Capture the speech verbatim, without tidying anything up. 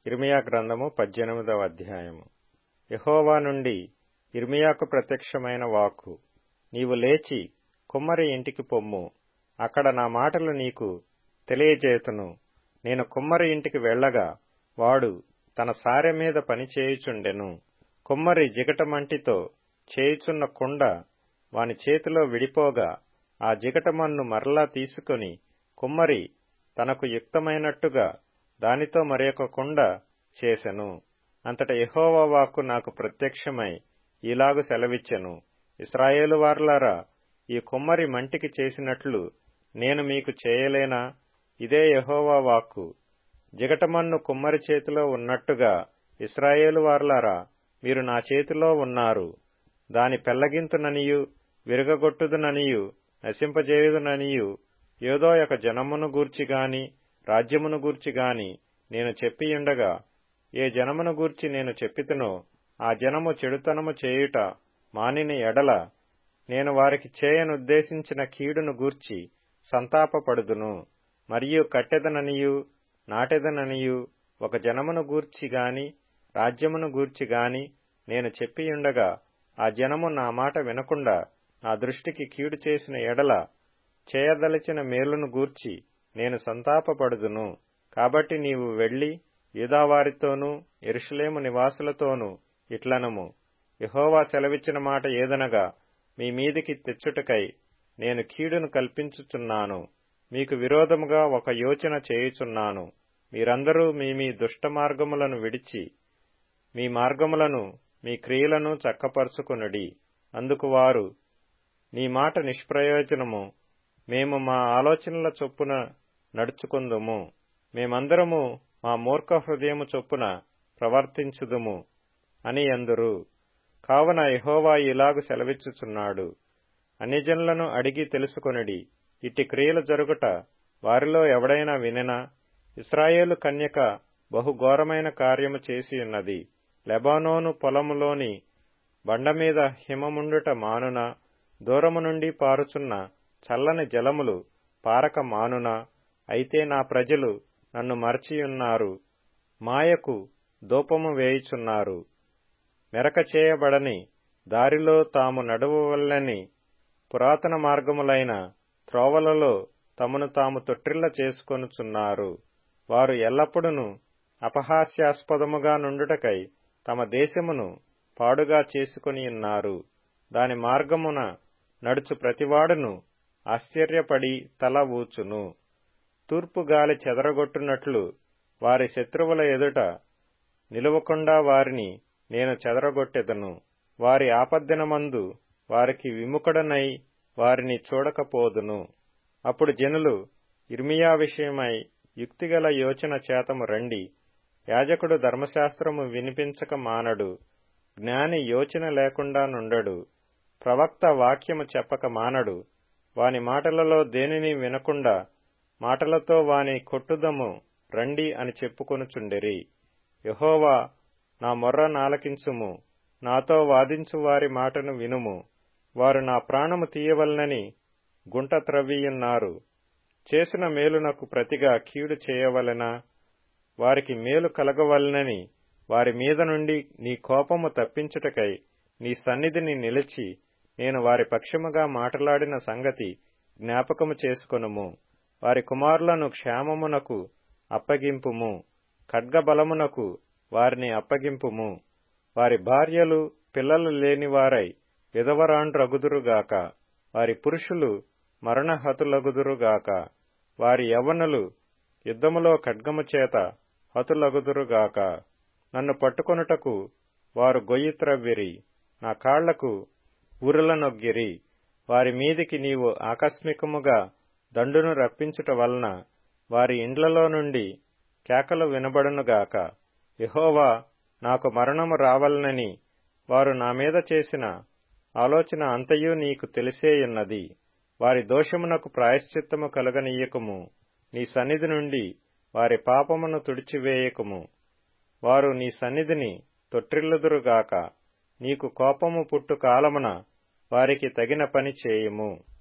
యిర్మీయా గ్రంథము పద్దెనిమిదవ అధ్యాయము. యెహోవా నుండి యిర్మీయాకు ప్రత్యక్షమైన వాక్కు. నీవు లేచి కుమ్మరి ఇంటికి పొమ్ము, అక్కడ నా మాటలు నీకు తెలియజేతును. నేను కుమ్మరి ఇంటికి వెళ్ళగా వాడు తన సారె మీద పని చేయుచుండెను. కుమ్మరి జిగటమంటితో చేయుచున్న కుండ వాని చేతిలో విడిపోగా ఆ జిగటమన్ను మరలా తీసుకొని కుమ్మరి తనకు యుక్తమైనట్టుగా దానితో మరొక కుండ చేసెను. అంతట యెహోవా వాక్కు నాకు ప్రత్యక్షమై ఈలాగు సెలవిచ్చెను. ఇశ్రాయేలు వారలారా, ఈ కుమ్మరి మంటికి చేసినట్లు నేను మీకు చేయలేనా? ఇదే యెహోవా వాక్కు. జిగటమన్ను కుమ్మరి చేతిలో ఉన్నట్టుగా ఇశ్రాయేలు వారలారా, మీరు నా చేతిలో ఉన్నారు. దాని పెళ్లగింతుననియు విరగగొట్టుదుననియు నశింపజేయుదుననియు ఏదో ఒక జనమును గూర్చిగాని రాజ్యమును గూర్చిగాని నేను చెప్పియుండగా, ఏ జనమును గూర్చి నేను చెప్పితినో ఆ జనము చెడుతనము చేయుట మానిన ఎడల నేను వారికి చేయనుద్దేశించిన కీడును గూర్చి సంతాపపడుదును. మరియు కట్టెదననియు నాటెదననియు ఒక జనమును గూర్చిగాని రాజ్యమును గూర్చిగాని నేను చెప్పియుండగా ఆ జనము నా మాట వినకుండా నా దృష్టికి కీడు చేసిన ఎడల చేయదలచిన మేలును గూర్చి నేను సంతాపపడుదును. కాబట్టి నీవు వెళ్లి యూదావారితోనూ యెరూషలేము నివాసులతోనూ ఇట్లనుము, యెహోవా సెలవిచ్చిన మాట ఏదనగా, మీ మీదికి తెచ్చుటకై నేను కీడును కల్పించుచున్నాను. మీకు విరోధముగా ఒక యోచన చేయుచున్నాను. మీరందరూ మీ మీ దుష్ట మార్గములను విడిచి మీ మార్గములను మీ క్రియలను చక్కపరుచుకొనుడి. అందుకు వారు, నీ మాట నిష్ప్రయోజనము, మేము మా ఆలోచనల చొప్పున నడుచుకుందుము. మేమందరము మా మూర్ఖ హృదయము చొప్పున ప్రవర్తించుదుము అని అందురు. కావున యెహోవా ఇలాగు సెలవిచ్చుచున్నాడు, అన్యజనులను అడిగి తెలుసుకొనుడి. ఇట్టి క్రియలు జరుగుట వారిలో ఎవడైనా వినెనా? ఇశ్రాయేలు కన్యక బహుఘోరమైన కార్యము చేసియున్నది. లెబానోను పొలములోని బండమీద హిమముండుట మానునా? దూరము నుండి పారుచున్న చల్లని జలములు పారక మానునా? అయితే నా ప్రజలు నన్ను మరచియున్నారు, మాయకు ధూపము వేయుచున్నారు. మెరక చేయబడని దారిలో తాము నడువవలెనని పురాతన మార్గములైన త్రోవలలో తమను తాము తొట్టిల్ల చేసుకొనుచున్నారు. వారు ఎల్లప్పుడూ అపహాస్యాస్పదముగా నుండుటకై తమ దేశమును పాడుగా చేసుకొనియున్నారు. దాని మార్గమున నడుచు ప్రతివాడును ఆశ్చర్యపడి తల ఊచును. తూర్పు గాలి చెదరగొట్టునట్లు వారి శత్రువుల ఎదుట నిలువకుండా వారిని నేను చెదరగొట్టెదను. వారి ఆపద్దినమందు వారికి విముఖుడనై వారిని చూడకపోదును. అప్పుడు జనులు, యిర్మీయా విషయమై యుక్తిగల యోచన చేతము రండి. యాజకుడు ధర్మశాస్త్రము వినిపించక మానడు, జ్ఞాని యోచన లేకుండా నుండడు, ప్రవక్త వాక్యము చెప్పక మానడు. వాని మాటలలో దేనిని వినకుండా మాటలతో వాని కొట్టుదము రండి అని చెప్పుకొనుచుండిరి. యెహోవా, నా మొర్ర నాలకించుము, నాతో వాదించు వారి మాటను వినుము. వారు నా ప్రాణము తీయవలనని గుంట త్రవ్వియున్నారు. చేసిన మేలునకు ప్రతిగా కీడు చేయవలెనా? వారికి మేలు కలగవలనని వారి మీద నుండి నీ కోపము తప్పించుటకై నీ సన్నిధిని నిలిచి నేను వారి పక్షముగా మాటలాడిన సంగతి జ్ఞాపకము చేసుకొనుము. వారి కుమారులను క్షేమమునకు అప్పగింపుము, ఖడ్గబలమునకు వారిని అప్పగింపుము. వారి భార్యలు పిల్లలు లేనివారై విధవరాండ్రగుదురుగాక. వారి పురుషులు మరణహతులగుదురుగాక. వారి యవ్వనులు యుద్ధములో ఖడ్గము చేత హతులగుదురుగాక. నన్ను పట్టుకొనుటకు వారు గొయ్యి త్రవ్విరి, నా కాళ్లకు ఉరులనొగ్గిరి. వారి మీదికి నీవు ఆకస్మికముగా దండును రప్పించుట వలన వారి ఇండ్లలో నుండి కేకలు వినబడునుగాక. యెహోవా, నాకు మరణము రావలనని వారు నా మీద చేసిన ఆలోచన అంతయు నీకు తెలిసేయున్నది. వారి దోషమునకు ప్రాయశ్చిత్తము కలుగనీయకుము. నీ సన్నిధి నుండి వారి పాపమును తుడిచివేయకుము. వారు నీ సన్నిధిని తొట్టిల్లుదురుగాక. నీకు కోపము పుట్టు కాలమున వారికి తగిన పని చేయుము.